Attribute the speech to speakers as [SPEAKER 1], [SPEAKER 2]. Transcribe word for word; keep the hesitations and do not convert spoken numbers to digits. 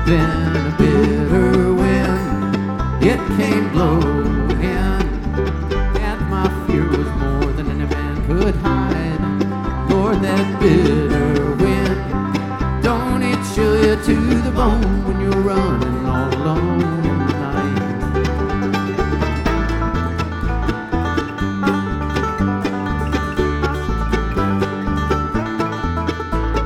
[SPEAKER 1] Then a bitter wind, it came blowing, and my fear was more than any man could hide. Lord, that bitter wind, don't it chill you to the bone when you're running